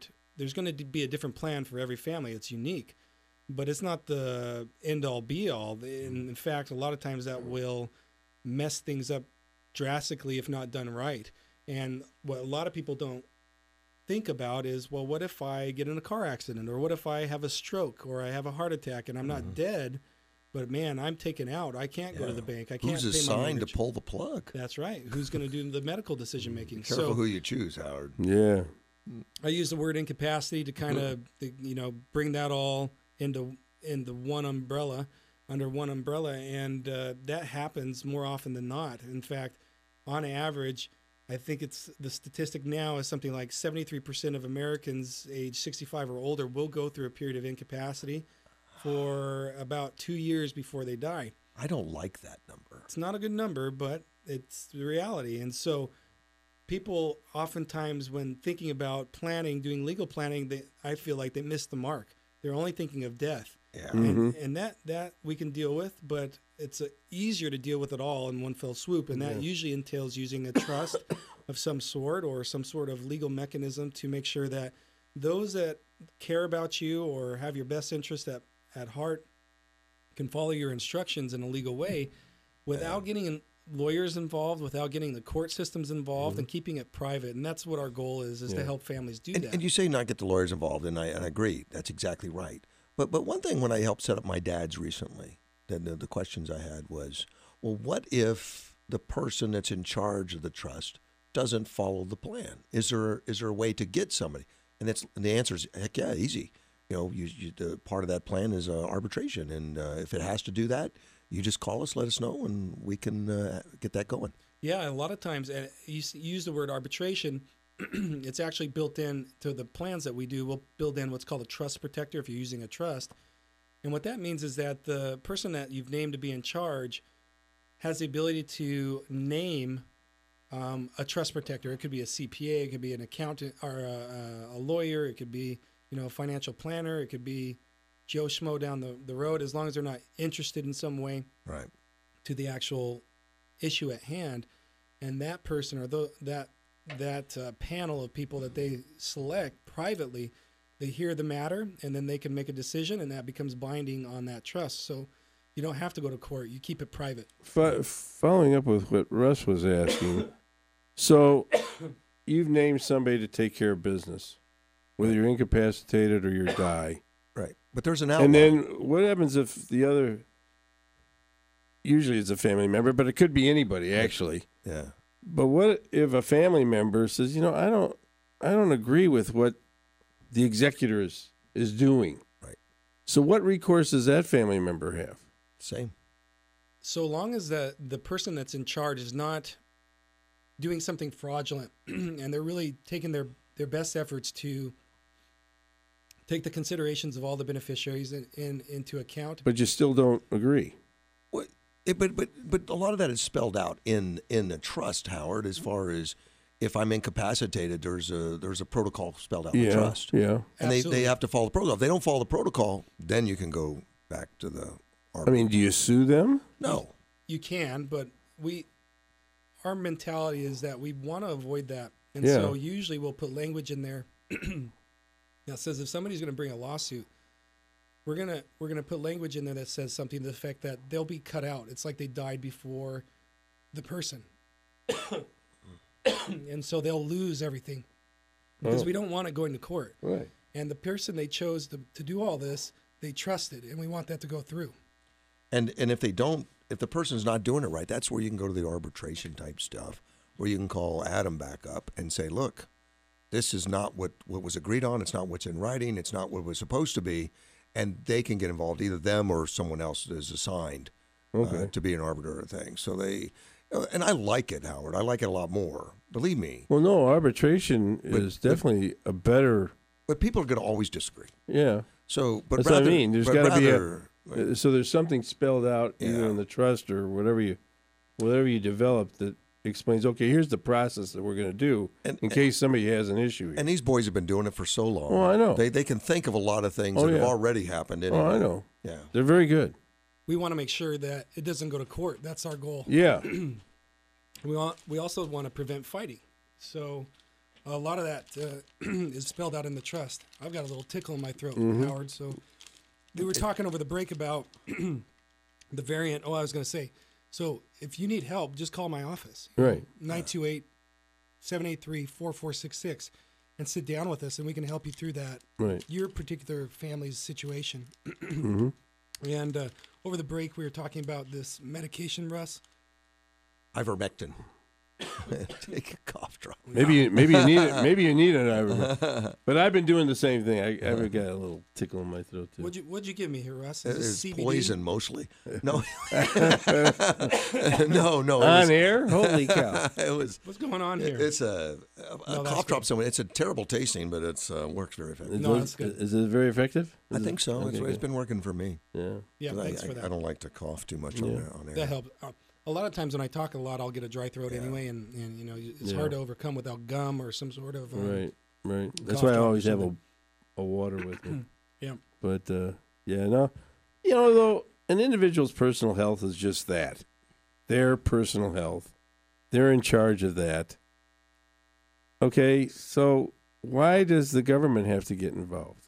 a different plan for every family. It's unique, but it's not the end all be all. In fact, a lot of times that will mess things up drastically if not done right. And what a lot of people don't think about is, well, what if I get in a car accident, or what if I have a stroke, or I have a heart attack and I'm not dead, but man, I'm taken out. I can't go to the bank. I can't. Who's assigned to pull the plug? That's right. Who's going to do the medical decision making? Careful who you choose, Howard. Yeah. I use the word incapacity to kind of, bring that all into one umbrella, under one umbrella, and that happens more often than not. In fact, on average, I think the statistic now is something like 73% of Americans age 65 or older will go through a period of incapacity for about 2 years before they die. I don't like that number. It's not a good number, but it's the reality. And so people oftentimes, when thinking about planning, doing legal planning, I feel like they miss the mark. They're only thinking of death. Yeah. And that we can deal with, but it's easier to deal with it all in one fell swoop. And that usually entails using a trust of some sort or some sort of legal mechanism to make sure that those that care about you or have your best interest at heart can follow your instructions in a legal way without getting lawyers involved, without getting the court systems involved, and keeping it private. And that's what our goal is to help families do that. And you say not get the lawyers involved, and I agree. That's exactly right. But one thing, when I helped set up my dad's recently, the questions I had was, well, what if the person that's in charge of the trust doesn't follow the plan? Is there a way to get somebody? And the answer is, heck yeah, easy. The part of that plan is arbitration, and if it has to do that, you just call us, let us know, and we can get that going. Yeah, a lot of times, you use the word arbitration. It's actually built in to the plans that we do. We'll build in what's called a trust protector if you're using a trust. And what that means is that the person that you've named to be in charge has the ability to name a trust protector. It could be a CPA, it could be an accountant, or a lawyer, it could be a financial planner, it could be Joe Schmo down the road, as long as they're not interested in some way to the actual issue at hand. And that person or that panel of people that they select privately, they hear the matter, and then they can make a decision, and that becomes binding on that trust. So you don't have to go to court. You keep it private. Following up with what Russ was asking, So you've named somebody to take care of business, whether you're incapacitated or you die. Right. But there's an outlaw. And then what happens if the other, usually it's a family member, but it could be anybody actually. Yeah. But what if a family member says, I don't agree with what the executor is doing. Right. So what recourse does that family member have? Same. So long as the person that's in charge is not doing something fraudulent and they're really taking their best efforts to take the considerations of all the beneficiaries into account. But you still don't agree. But a lot of that is spelled out in a trust, Howard, as far as if I'm incapacitated, there's a protocol spelled out in the trust. Yeah. And they have to follow the protocol. If they don't follow the protocol, then you can go back to the arbiter. I mean, do you sue them? No. You can, but our mentality is that we want to avoid that. And Yeah. so usually we'll put language in there that says if somebody's going to bring a lawsuit, we're gonna put language in there that says something to the effect that they'll be cut out. It's like they died before the person. And so they'll lose everything because we don't want it going to court. Right. And the person they chose to do all this, they trusted, and we want that to go through. And if they don't, if the person's not doing it right, that's where you can go to the arbitration type stuff, where you can call Adam back up and say, look, this is not what was agreed on. It's not what's in writing. It's not what was supposed to be. And they can get involved, either them or someone else is assigned to be an arbiter of things. So and I like it, Howard. I like it a lot more. Believe me. Well, no, arbitration is definitely a better. But people are going to always disagree. Yeah. So, but that's rather, what I mean. There's but got to be rather- so there's something spelled out either in the trust or whatever you develop that explains. Okay, here's the process that we're going to do in case somebody has an issue here. And these boys have been doing it for so long. Oh, I know. They can think of a lot of things that have already happened. Anyway. Oh, I know. Yeah. They're very good. We want to make sure that it doesn't go to court. That's our goal. Yeah. We also want to prevent fighting. So a lot of that is spelled out in the trust. I've got a little tickle in my throat, Howard. So we were talking over the break about the variant. Oh, I was going to say, so if you need help, just call my office. Right. 928-783-4466 and sit down with us, and we can help you through that. Right. Your particular family's situation. And over the break, we were talking about this medication, Russ. Ivermectin. Take a cough drop. Maybe you need it. Maybe you need it, ivermectin. But I've been doing the same thing. I've got a little tickle in my throat too. What'd you give me here, Russ? It's CBD? poison mostly. No, no. On air? Holy cow! It was. What's going on here? It's a cough drop. It's a terrible tasting, but it's works very effective. No, that's good. Is it very effective? I think so. Okay, It's been working for me. Yeah. Yeah, thanks for that. I don't like to cough too much on air. That helps. A lot of times when I talk a lot, I'll get a dry throat anyway, and you know it's hard to overcome without gum or some sort of right. That's why I always have a water with me. Yeah. But though, an individual's personal health is just that, their personal health. They're in charge of that. Okay, so why does the government have to get involved?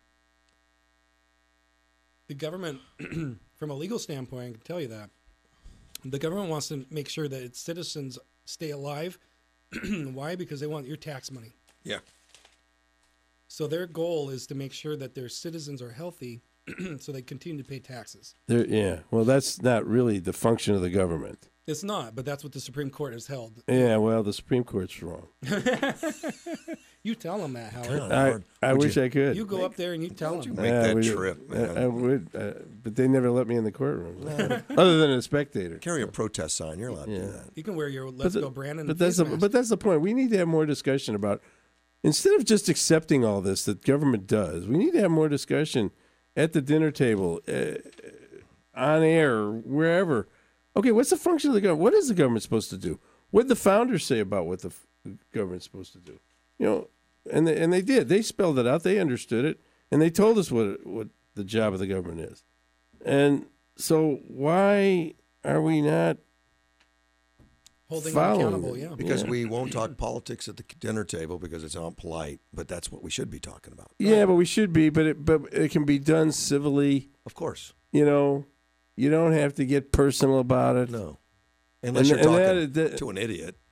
The government, from a legal standpoint, I can tell you that. The government wants to make sure that its citizens stay alive. Why? Because they want your tax money. Yeah. So their goal is to make sure that their citizens are healthy so they continue to pay taxes. Well, that's not really the function of the government. It's not, but that's what the Supreme Court has held. Yeah, well, the Supreme Court's wrong. You tell them that, Howard. I wish I could. You go up there and you tell them. Make that trip, man. I would, but they never let me in the courtroom. Other than a spectator. Carry a protest sign. You're allowed to do that. You can wear your Let's Go Brandon. But that's the point. We need to have more discussion about, instead of just accepting all this that government does, we need to have more discussion at the dinner table, on air, wherever. Okay, what's the function of the government? What is the government supposed to do? What did the founders say about what the government's supposed to do? And they did. They spelled it out. They understood it, and they told us what the job of the government is. And so why are we not holding them accountable? Yeah, because we won't talk politics at the dinner table because it's not polite. But that's what we should be talking about. Yeah, but we should be. But it can be done civilly. Of course. You don't have to get personal about it. No. Unless you're talking to an idiot.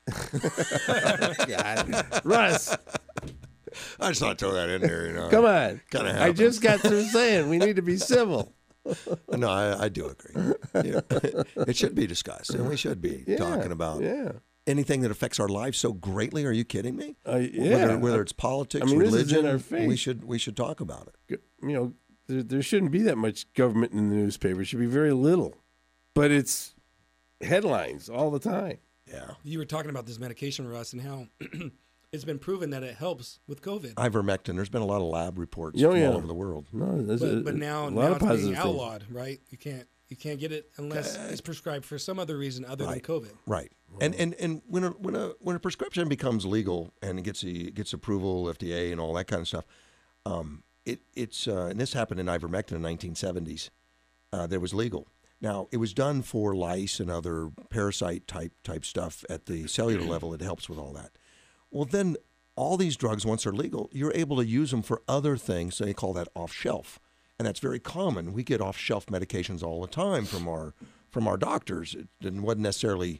God. Russ. I just thought I'd throw that in there. You know. Come on. Kind of. I just got through saying we need to be civil. No, I do agree. Yeah. It should be discussed, and we should be talking about anything that affects our lives so greatly. Are you kidding me? Whether it's politics, religion, this is in our face. we should talk about it. You know, there shouldn't be that much government in the newspaper. It should be very little, but it's headlines all the time. Yeah. You were talking about this medication, Russ, and how it's been proven that it helps with COVID. Ivermectin. There's been a lot of lab reports from all over the world. No, but now it's being outlawed, right? You can't get it unless it's prescribed for some other reason other than COVID. Right. And when a prescription becomes legal and it gets approval, FDA, and all that kind of stuff, it's and this happened in ivermectin in the 1970s. That was legal. Now, it was done for lice and other parasite type stuff at the cellular level. It helps with all that. Well, then all these drugs, once they're legal, you're able to use them for other things. So they call that off-shelf. And that's very common. We get off-shelf medications all the time from our doctors. It wasn't necessarily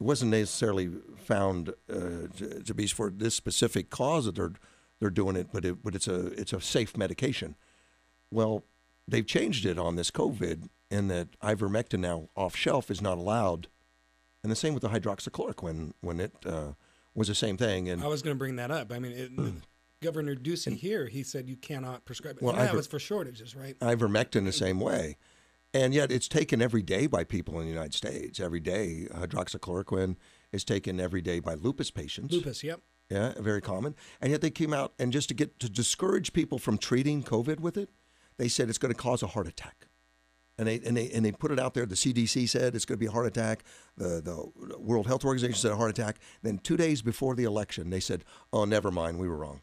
found to be for this specific cause that they're doing it, but it's a safe medication. Well, they've changed it on this COVID in that ivermectin now off-shelf is not allowed, and the same with the hydroxychloroquine when it was the same thing. And I was going to bring that up. I mean, Governor Ducey here, he said you cannot prescribe it. Well, that was for shortages, right? Ivermectin the same way. And yet it's taken every day by people in the United States. Every day, hydroxychloroquine is taken every day by lupus patients. Lupus, yep. Yeah, very common. And yet they came out, and just to discourage people from treating COVID with it, they said it's going to cause a heart attack. And they put it out there. The CDC said it's going to be a heart attack. The World Health Organization said a heart attack. Then 2 days before the election, they said, "Oh, never mind, we were wrong."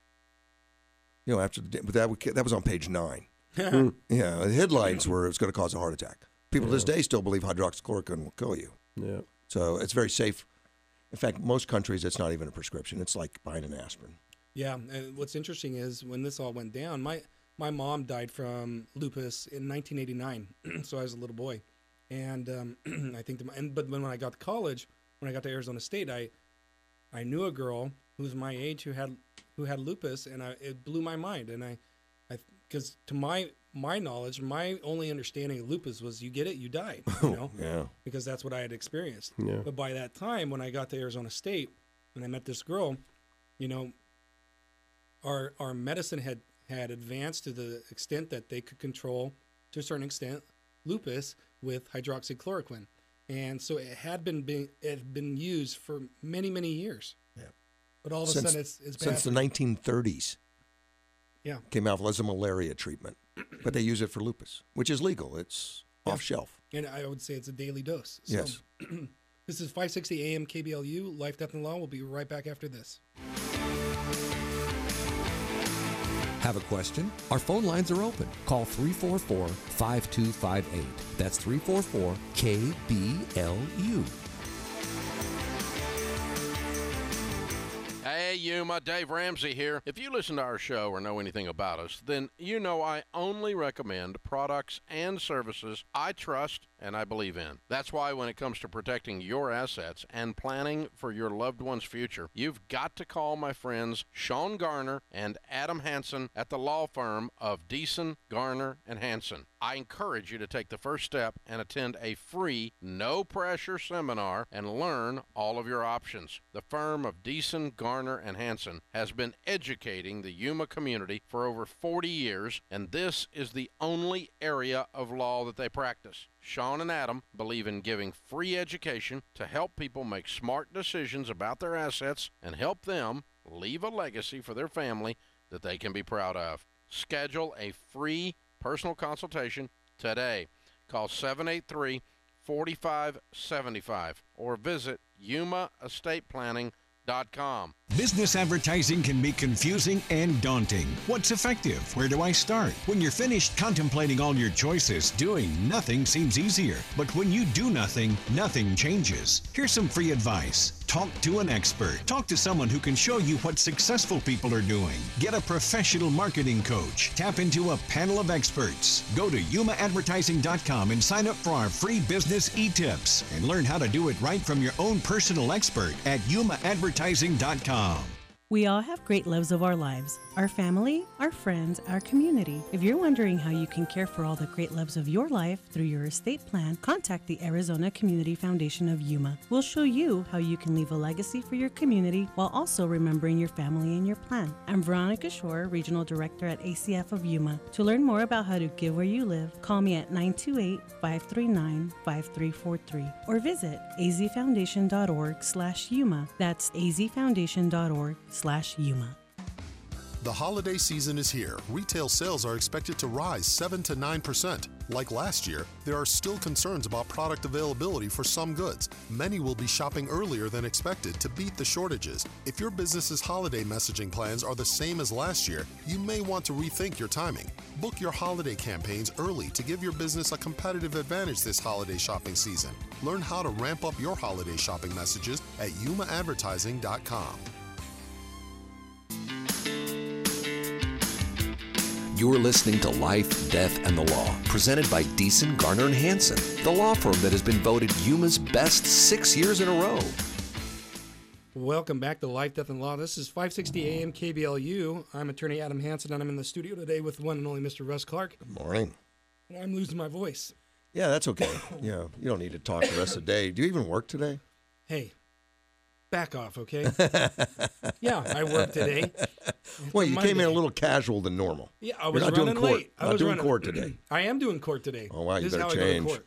You know, but that was on page 9. Yeah, the headlines were it's going to cause a heart attack. People to this day still believe hydroxychloroquine will kill you. Yeah. So it's very safe. In fact, most countries it's not even a prescription. It's like buying an aspirin. Yeah, and what's interesting is when this all went down, my mom died from lupus in 1989, so I was a little boy, and I think but when I got to college, when I got to Arizona State, I knew a girl who was my age who had lupus, and it blew my mind, and I because to my knowledge, my only understanding of lupus was you get it, you die, you know, yeah, because that's what I had experienced. Yeah. But by that time, when I got to Arizona State and I met this girl, you know, our medicine had advanced to the extent that they could control, to a certain extent, lupus with hydroxychloroquine, and so it had been used for many years. Yeah, but all of a sudden it's since the 1930s. Yeah, came out as a malaria treatment, but they use it for lupus, which is legal. It's off shelf, and I would say it's a daily dose. So, yes. This is 560 AM KBLU, Life, Death, and Law. We'll be right back after this. Have a question? Our phone lines are open. Call 344-5258. That's 344-KBLU. Hey, Yuma, Dave Ramsey here. If you listen to our show or know anything about us, then you know I only recommend products and services I trust and I believe in. That's why when it comes to protecting your assets and planning for your loved one's future, you've got to call my friends Sean Garner and Adam Hansen at the law firm of Deason, Garner, and Hansen. I encourage you to take the first step and attend a free, no-pressure seminar and learn all of your options. The firm of Deason, Garner, and Hansen has been educating the Yuma community for over 40 years, and this is the only area of law that they practice. Sean and Adam believe in giving free education to help people make smart decisions about their assets and help them leave a legacy for their family that they can be proud of. Schedule a free personal consultation today. Call 783-4575 or visit yumaestateplanning.com. Business advertising can be confusing and daunting. What's effective? Where do I start? When you're finished contemplating all your choices, doing nothing seems easier. But when you do nothing, nothing changes. Here's some free advice. Talk to an expert. Talk to someone who can show you what successful people are doing. Get a professional marketing coach. Tap into a panel of experts. Go to yumaadvertising.com and sign up for our free business e-tips and learn how to do it right from your own personal expert at yumaadvertising.com. We all have great loves of our lives, our family, our friends, our community. If you're wondering how you can care for all the great loves of your life through your estate plan, contact the Arizona Community Foundation of Yuma. We'll show you how you can leave a legacy for your community while also remembering your family and your plan. I'm Veronica Shore, Regional Director at ACF of Yuma. To learn more about how to give where you live, call me at 928-539-5343 or visit azfoundation.org/Yuma. That's azfoundation.org/Yuma. The holiday season is here. Retail sales are expected to rise 7 to 9%. Like last year, there are still concerns about product availability for some goods. Many will be shopping earlier than expected to beat the shortages. If your business's holiday messaging plans are the same as last year, you may want to rethink your timing. Book your holiday campaigns early to give your business a competitive advantage this holiday shopping season. Learn how to ramp up your holiday shopping messages at yumaadvertising.com. You're listening to Life, Death, and the Law, presented by Deason, Garner & Hansen, the law firm that has been voted Yuma's best 6 years in a row. Welcome back to Life, Death, and Law. This is 560 AM KBLU. I'm attorney Adam Hansen, and I'm in the studio today with one and only Mr. Russ Clark. Good morning. And I'm losing my voice. Yeah, that's okay. Yeah, you don't need to talk the rest of the day. Do you even work today? Hey, back off, okay? Yeah, I work today. Well, you came in a little casual than normal. Yeah, I was running late. Not doing court today. I am doing court today. Oh, wow, you this better is how change. I go to court.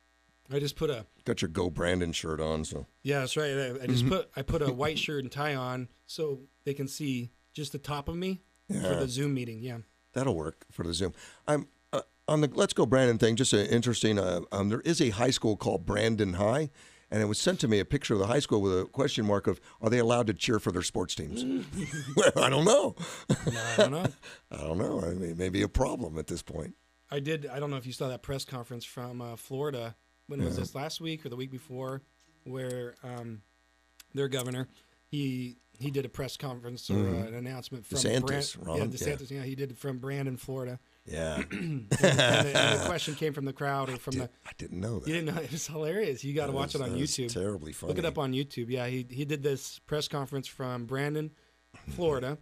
I just put a... Got your Go Brandon shirt on, so... Yeah, that's right. I put a white shirt and tie on so they can see just the top of me for the Zoom meeting, yeah. That'll work for the Zoom. I'm on the Let's Go Brandon thing, just interesting. There is a high school called Brandon High, and it was sent to me a picture of the high school with a question mark of, are they allowed to cheer for their sports teams? Well, I don't know. No, I don't know. I don't know. I mean, maybe a problem at this point. I don't know if you saw that press conference from Florida. When was this, last week or the week before, where their governor, he did a press conference or an announcement from DeSantis, DeSantis. Yeah, he did it from Brandon, Florida. Yeah. and the question came from the crowd or from I didn't know that. You didn't know? It was hilarious. You got to watch it on YouTube. Terribly funny. Look it up on YouTube. Yeah, he did this press conference from Brandon, Florida,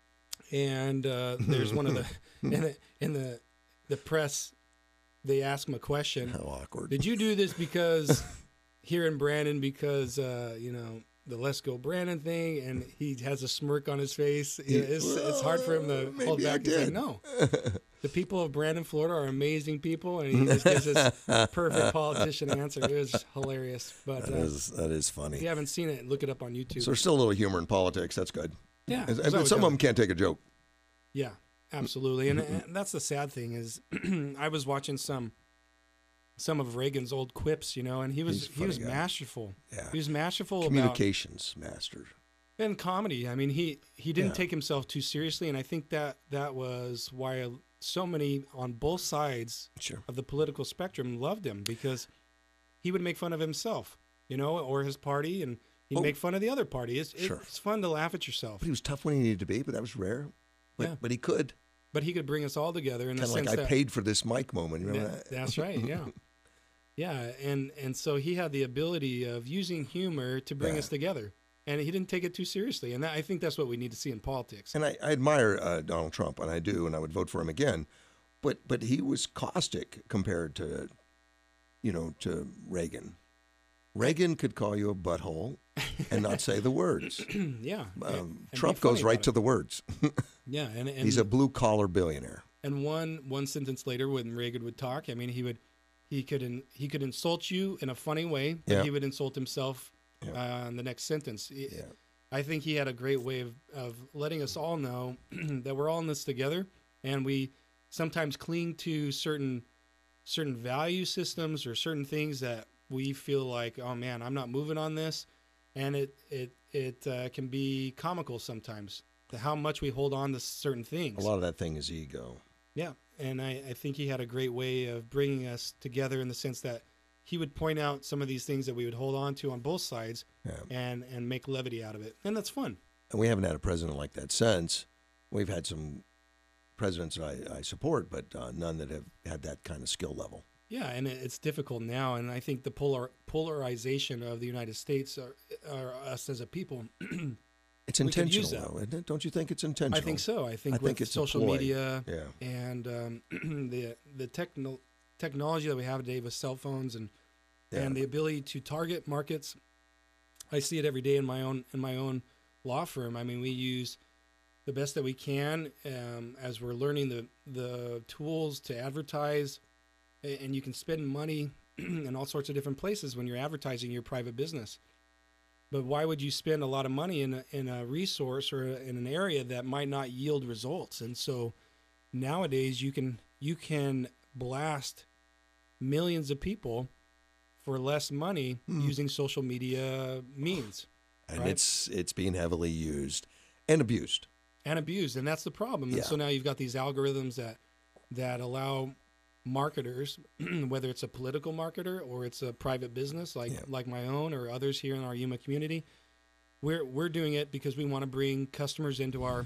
and there's one of the in the press. They asked him a question. How awkward. Did you do this because here in Brandon because the Let's Go Brandon thing, and he has a smirk on his face. It's hard for him to hold back and say no. The people of Brandon, Florida are amazing people, and he just gives this perfect politician answer. It was hilarious. But that is funny. If you haven't seen it, look it up on YouTube. So there's still a little humor in politics. That's good. Yeah. But some of them can't take a joke. Yeah, absolutely. And that's the sad thing is I was watching some of Reagan's old quips, and he was masterful. Yeah. He was masterful Communications master. And comedy. I mean, he didn't take himself too seriously, and I think that was why so many on both sides of the political spectrum loved him, because he would make fun of himself, or his party, and he'd make fun of the other party. It's fun to laugh at yourself. But he was tough when he needed to be, but that was rare. But he could. But he could bring us all together in the sense like I paid for this mic moment. Remember that? That's right, yeah. Yeah, and so he had the ability of using humor to bring us together. And he didn't take it too seriously. And I think that's what we need to see in politics. And I admire Donald Trump, and I do, and I would vote for him again. But he was caustic compared to, to Reagan. Reagan could call you a butthole and not say the words. Yeah. Trump goes right to the words. Yeah. And he's a blue-collar billionaire. And one sentence later, when Reagan would talk, I mean, he could insult you in a funny way, but he would insult himself in the next sentence. I think he had a great way of letting us all know that we're all in this together, and we sometimes cling to certain value systems or certain things that we feel like, oh man, I'm not moving on this. and it can be comical sometimes. How much we hold on to certain things. A lot of that thing is ego. Yeah, and I think he had a great way of bringing us together in the sense that he would point out some of these things that we would hold on to on both sides, and make levity out of it, and that's fun. And we haven't had a president like that since. We've had some presidents that I support, but none that have had that kind of skill level. Yeah, and it's difficult now, and I think the polarization of the United States, or us as a people, it's intentional, though, isn't it? Don't you think it's intentional? I think so. I think with it's social media yeah. and the technology that we have today with cell phones and the ability to target markets, I see it every day in my own law firm. I mean, we use the best that we can as we're learning the tools to advertise, and you can spend money in all sorts of different places when you're advertising your private business. But why would you spend a lot of money in a resource or in an area that might not yield results? And so nowadays you can blast millions of people for less money using social media means. And right? it's being heavily used and abused. And that's the problem. Yeah. And so now you've got these algorithms that allow marketers, whether it's a political marketer or it's a private business like my own or others here in our Yuma community, we're doing it because we want to bring customers into our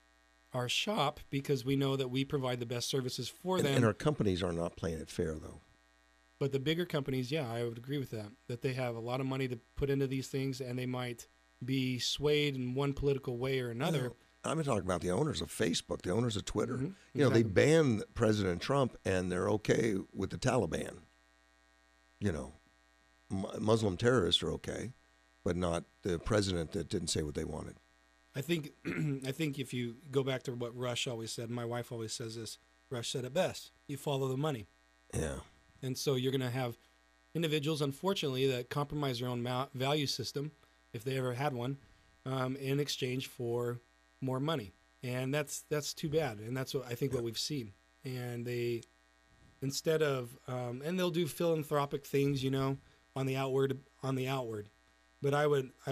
shop because we know that we provide the best services for them. And our companies are not playing it fair, though. But the bigger companies, yeah, I would agree with that they have a lot of money to put into these things, and they might be swayed in one political way or another. No, I'm talking about the owners of Facebook, the owners of Twitter. Mm-hmm. You know, they banned President Trump, and they're okay with the Taliban. You know, Muslim terrorists are okay, but not the president that didn't say what they wanted. I think if you go back to what Rush always said, my wife always says this, Rush said it best, you follow the money. Yeah. And so you're going to have individuals, unfortunately, that compromise their own value system, if they ever had one, in exchange for more money. And that's too bad. And that's what I think what we've seen. And they, instead of, and they'll do philanthropic things, you know, on the outward. But I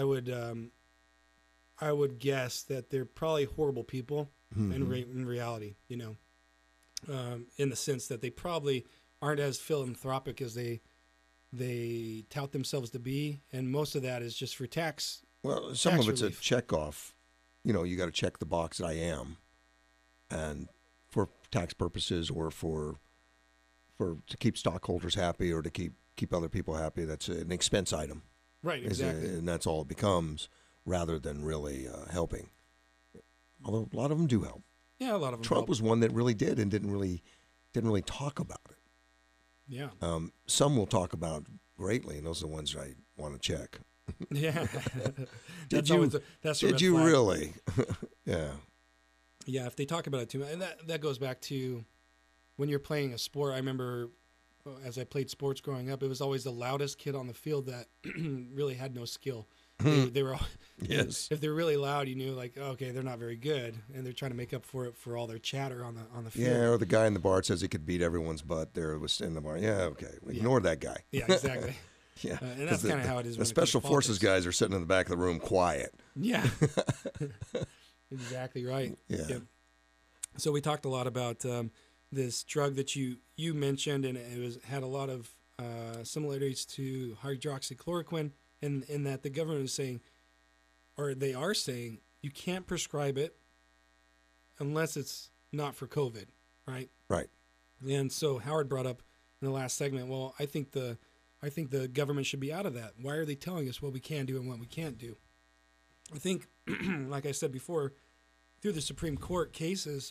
would guess that they're probably horrible people in reality, you know, in the sense that they probably aren't as philanthropic as they tout themselves to be, and most of that is just for tax. Well, some tax of it's relief. a check off. You know, you got to check the box that I am, and for tax purposes or for to keep stockholders happy or to keep other people happy. That's an expense item, right? Exactly, and that's all it becomes, rather than really helping. Although a lot of them do help. Yeah, a lot of them. Trump help. was one that really did and didn't really talk about it. Yeah. Some will talk about greatly, and those are the ones I want to check. Yeah. Did you really? Yeah. Yeah, if they talk about it too much, and that goes back to when you're playing a sport. I remember as I played sports growing up, it was always the loudest kid on the field that really had no skill. They were all, yes. If they're really loud, you knew like, okay, they're not very good, and they're trying to make up for it for all their chatter on the field. Yeah, or the guy in the bar says he could beat everyone's butt. There was in the bar. Yeah, okay, ignore that guy. Yeah, exactly. Yeah, and that's kind of how it is. The special forces guys are sitting in the back of the room, quiet. Yeah, exactly right. Yeah. So we talked a lot about this drug that you mentioned, and it had a lot of similarities to hydroxychloroquine. In that the government is saying, or they are saying, you can't prescribe it unless it's not for COVID, right? Right. And so Howard brought up in the last segment, well, I think the government should be out of that. Why are they telling us what we can do and what we can't do? I think, like I said before, through the Supreme Court cases,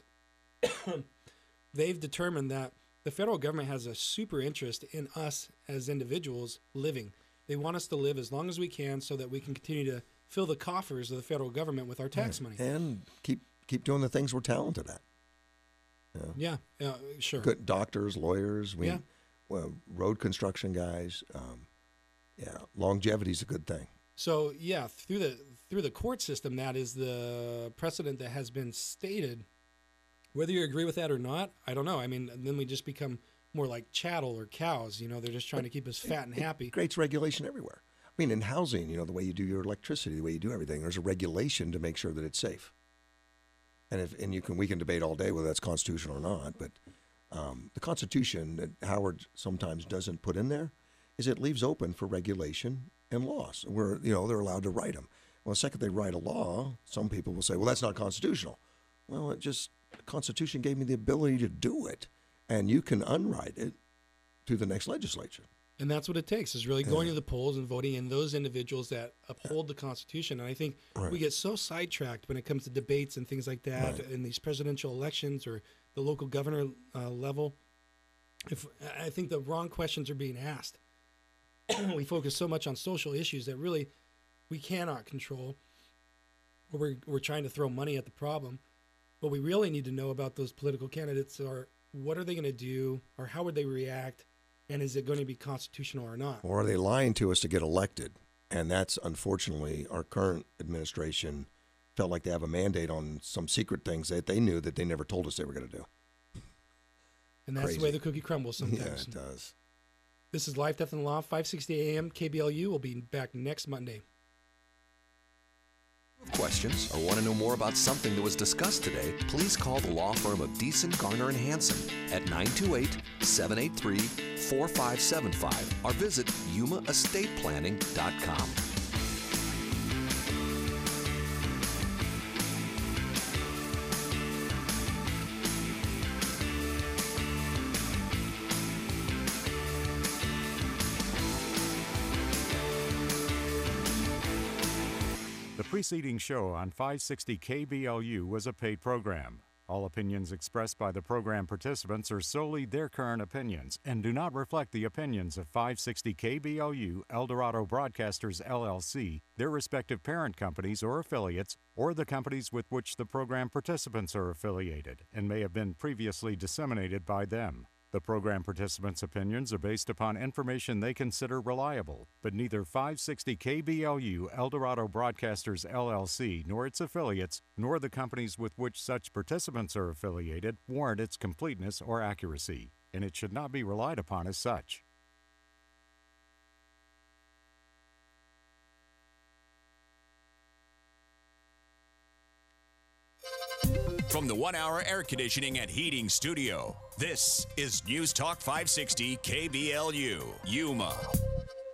they've determined that the federal government has a super interest in us as individuals living. They want us to live as long as we can so that we can continue to fill the coffers of the federal government with our tax money. And keep doing the things we're talented at. Yeah, sure. Good doctors, lawyers, road construction guys. Longevity is a good thing. So, yeah, through the court system, that is the precedent that has been stated. Whether you agree with that or not, I don't know. I mean, then we just become more like chattel or cows. You know, they're just trying to keep us fat and happy. It creates regulation everywhere. mean, in housing, the way you do your electricity, the way you do everything, there's a regulation to make sure that it's safe. And we can debate all day whether that's constitutional or not, but the Constitution that Howard sometimes doesn't put in there is it leaves open for regulation and laws where, they're allowed to write them. Well, the second they write a law, some people will say, well, that's not constitutional. Well, the Constitution gave me the ability to do it, and you can unwrite it to the next legislature. And that's what it takes, is really going to the polls and voting in those individuals that uphold the Constitution. And I think we get so sidetracked when it comes to debates and things like that in these presidential elections or the local governor level. I think the wrong questions are being asked. We focus so much on social issues that really we cannot control. Or we're trying to throw money at the problem. What we really need to know about those political candidates are what are they going to do, or how would they react, and is it going to be constitutional or not? Or are they lying to us to get elected? And that's, unfortunately, our current administration felt like they have a mandate on some secret things that they knew that they never told us they were going to do. And that's the way the cookie crumbles sometimes. Yeah, it does. This is Life, Death, and the Law, 560 AM, KBLU. We'll be back next Monday. Questions or want to know more about something that was discussed today, please call the law firm of Deason, Garner, and Hansen at 928-783-4575 or visit yumaestateplanning.com. The preceding show on 560 KBLU was a paid program. All opinions expressed by the program participants are solely their current opinions and do not reflect the opinions of 560 KBLU, Eldorado Broadcasters, LLC, their respective parent companies or affiliates, or the companies with which the program participants are affiliated and may have been previously disseminated by them. The program participants' opinions are based upon information they consider reliable, but neither 560 KBLU, Eldorado Broadcasters, LLC, nor its affiliates, nor the companies with which such participants are affiliated warrant its completeness or accuracy, and it should not be relied upon as such. From the 1 Hour Air Conditioning and Heating Studio, this is News Talk 560 KBLU, Yuma.